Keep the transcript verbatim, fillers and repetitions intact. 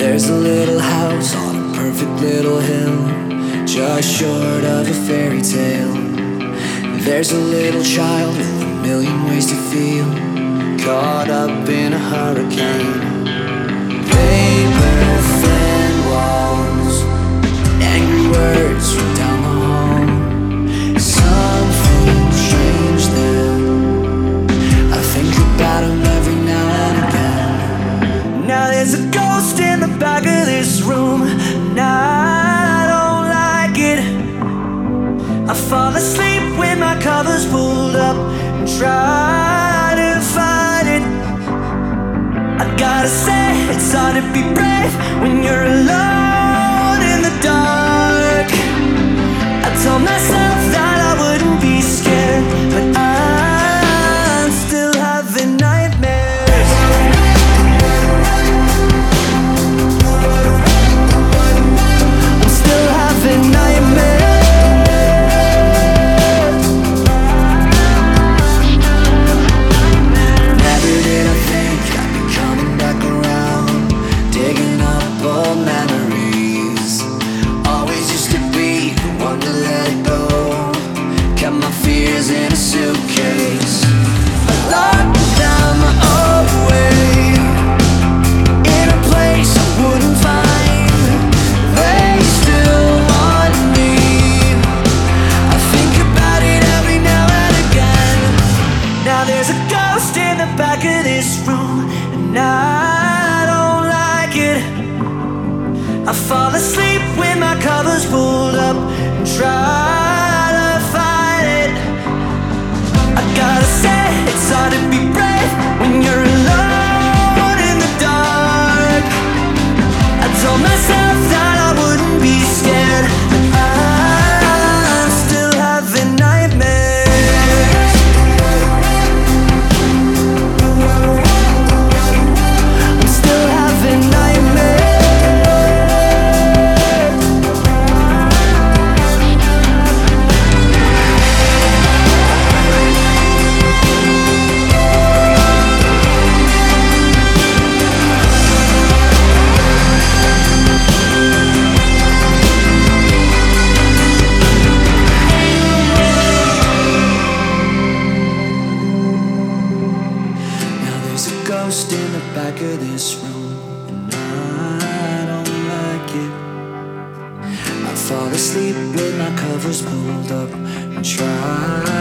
There's a little house on a perfect little hill, just short of a fairy tale. There's a little child with a million ways to feel, caught up in a hurricane. Paper thin walls, angry words from down the hall. Something changed them. I think about them every now and again. Now there's a ghost in the back of this room, and I don't like it. I fall asleep with my covers pulled up and try to fight it. I gotta say, it's hard to be brave when you're alone in the dark. I told myself that I wouldn't be scared, but I'm still having nightmares. I'm still having nightmares. Never did I think I'd be coming back around, digging up old memories. Always used to be the one to let it go, kept my fears in a suitcase. I locked them away in a place I wouldn't find. They still want me. I think about it every now and again. Now there's a ghost in the back of this room, and I don't like it. I fall asleep with my covers pulled up and try to fight it. I gotta say, it's hard to be brave when you're alone in the dark. I told myself that I wouldn't be scared, but I'm still having nightmares. I'm still having nightmares. Now there's a ghost in the back of this room, and I don't like it. I fall asleep with my covers pulled up and try